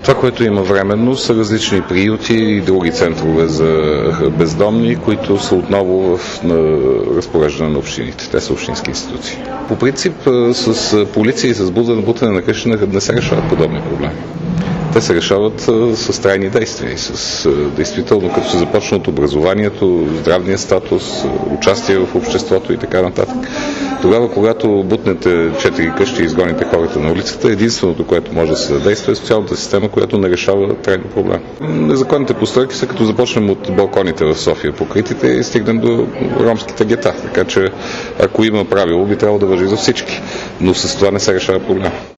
Това, което има временно, са различни приюти и други центрове за бездомни, които са отново в разпореждане на общините. Те са общински институции. По принцип, с полиция и с бутане на къщи не се решават подобни проблеми. Те се решават с трайни действия и с действително, като се започне от образованието, здравния статус, участие в обществото и така нататък. Тогава, когато бутнете 4 къщи и изгоните хората на улицата, единственото, което може да се задейства, е социалната система, която не решава трайно проблем. Незаконните постройки са като започнем от балконите в София, покритите, и стигнем до ромските гета. Така че, ако има правило, би трябвало да важи за всички. Но с това не се решава проблем.